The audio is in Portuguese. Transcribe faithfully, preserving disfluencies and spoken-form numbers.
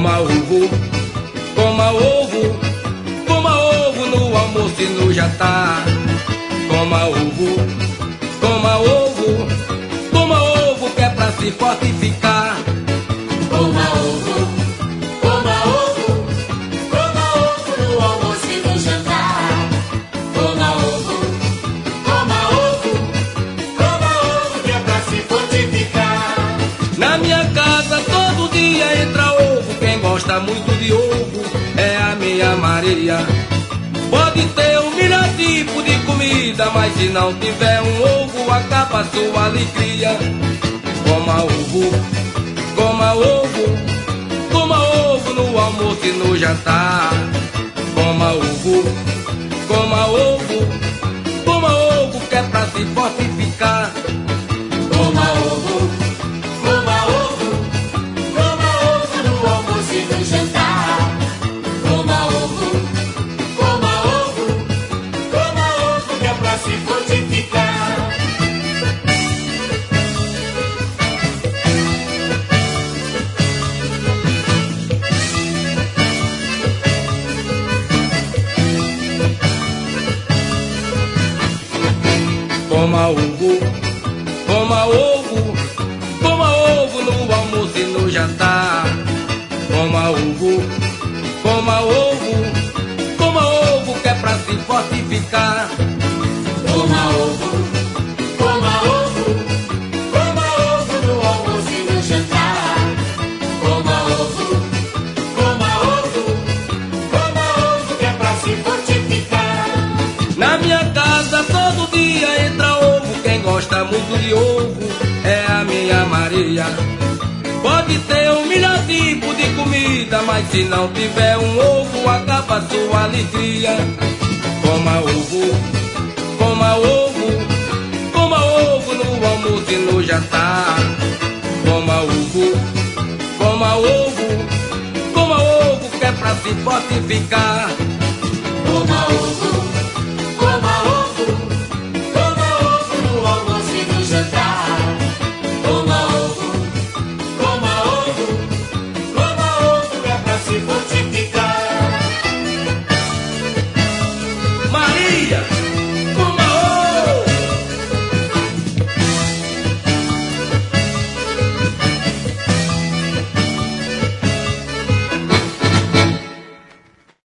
Coma ovo, coma ovo, coma ovo no almoço e no jantar. Coma ovo, coma ovo, coma ovo que é pra se fortificar. Coma ovo, coma ovo, coma ovo no almoço e no jantar. Coma ovo, coma ovo, coma ovo que é pra se fortificar. Na minha casa todo dia entra ovo. Quem gosta muito de ovo é a minha Maria. Pode ter um milhão tipo de comida, mas se não tiver um ovo acaba a sua alegria. Coma ovo, coma ovo, coma ovo no almoço e no jantar. Coma ovo, coma ovo, coma ovo que é pra se fortificar. Coma ovo, coma ovo, coma ovo no almoço e no jantar. Coma ovo, coma ovo, coma ovo que é pra se fortificar. Coma ovo, coma ovo, coma ovo no almoço e no jantar. Coma ovo, coma ovo, coma ovo que é pra se fortificar. Coma ovo, coma ovo, coma ovo no almoço e no jantar. Coma ovo, coma ovo, coma ovo que é pra se fortificar. Na minha casa todo dia entra ovo. Quem gosta muito de ovo é a minha Maria. Pode ter um milhão tipo de comida, mas se não tiver um ovo acaba a sua alegria. Coma ovo, coma ovo, coma ovo no almoço e no jantar. Coma ovo, coma ovo, coma ovo que é pra se fortificar. Coma ovo,